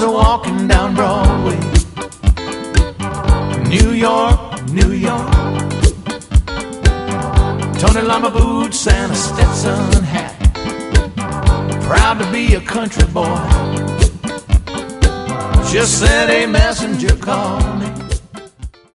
was walking down Broadway, New York, New York. Tony Lama boots and a Stetson hat, proud to be a country boy. Just said a messenger called me,